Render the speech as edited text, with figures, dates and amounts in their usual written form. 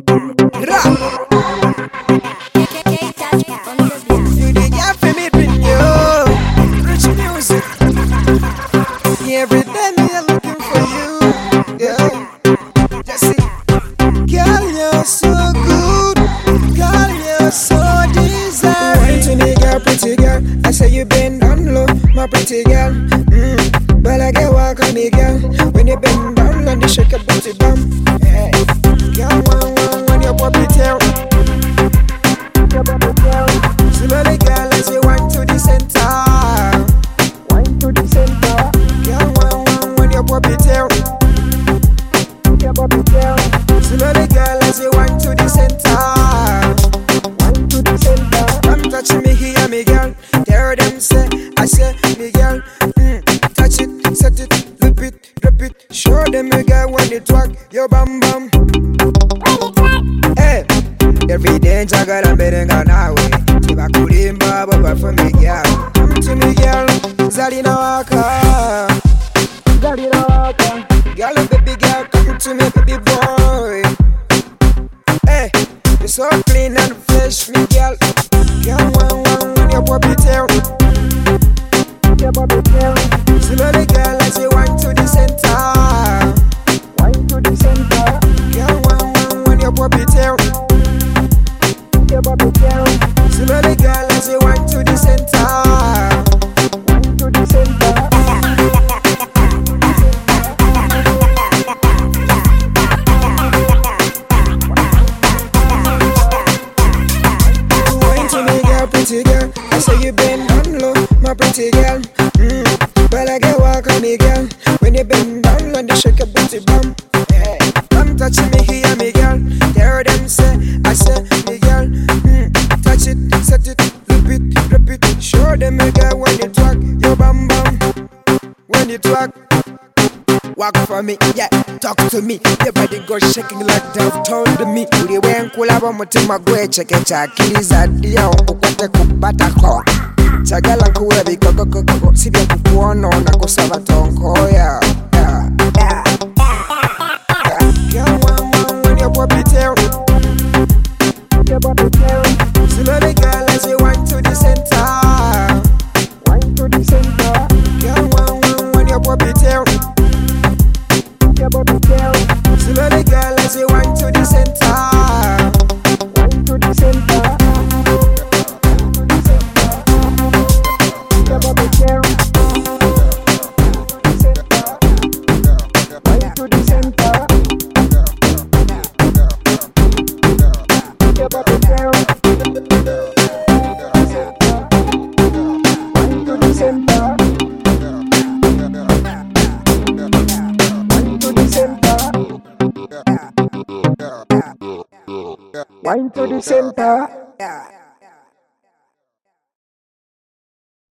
You the girl for me, bring you rich music. Every day me I'm looking for you, yeah. Just see, girl you're so good, girl you're so desirable. Wine to me, girl, pretty girl. I say you bend down low, my pretty girl. But I get walk on me, girl. When you bend down and you shake your booty bum. Hey. Girl, when you pop it out. Slowly, girl, as you wind to the center. Wind to the center. Girl, when you pop it out. Slowly, girl, as you wind to the center. Wind to the center. Come touch me here, me girl. Tell them say, I say, me girl. Touch it, set it, flip it, drop it. Show them me girl when you twerk your bam bam. Hey, every day jagger and bedding on our way. If I could him baba for me girl. Come to me girl, Zalina Waka. Zalina Waka. Girl, baby girl, come to me baby boy. Hey, you're so clean and fresh, me girl. Girl, when you pop it out. Slowly, girl, as you wind to the center. Wind to the center. Girl, when you pop it out. Slowly, girl, as you wind to the center. Wind to the center. Wine to me, girl, pretty girl. I say you bend down low, my pretty girl. But I get walk on me, girl. When you bend down and you shake your booty bum. Hey, come touch me here, me girl. Tell them say, I say, me girl. Touch it, set it, flip it, drop it. Show them, me girl, when you twerk your bum bum. When you twerk, walk for me, yeah, talk to me. Your body go shaking like they've told me. Uri wenkula mutima gwe cheke chakiriza dia ukwete kubata kwa. Chagala kuwe bikoko sibya kukuono na kusaba tonko ya. When you pop it out. Slowly, girl, as you wind to the center. Wind to the center. Girl, when you pop it out. Slowly, girl, as you wind to the center. Wind to the center. Wind to the center. Wine to the center.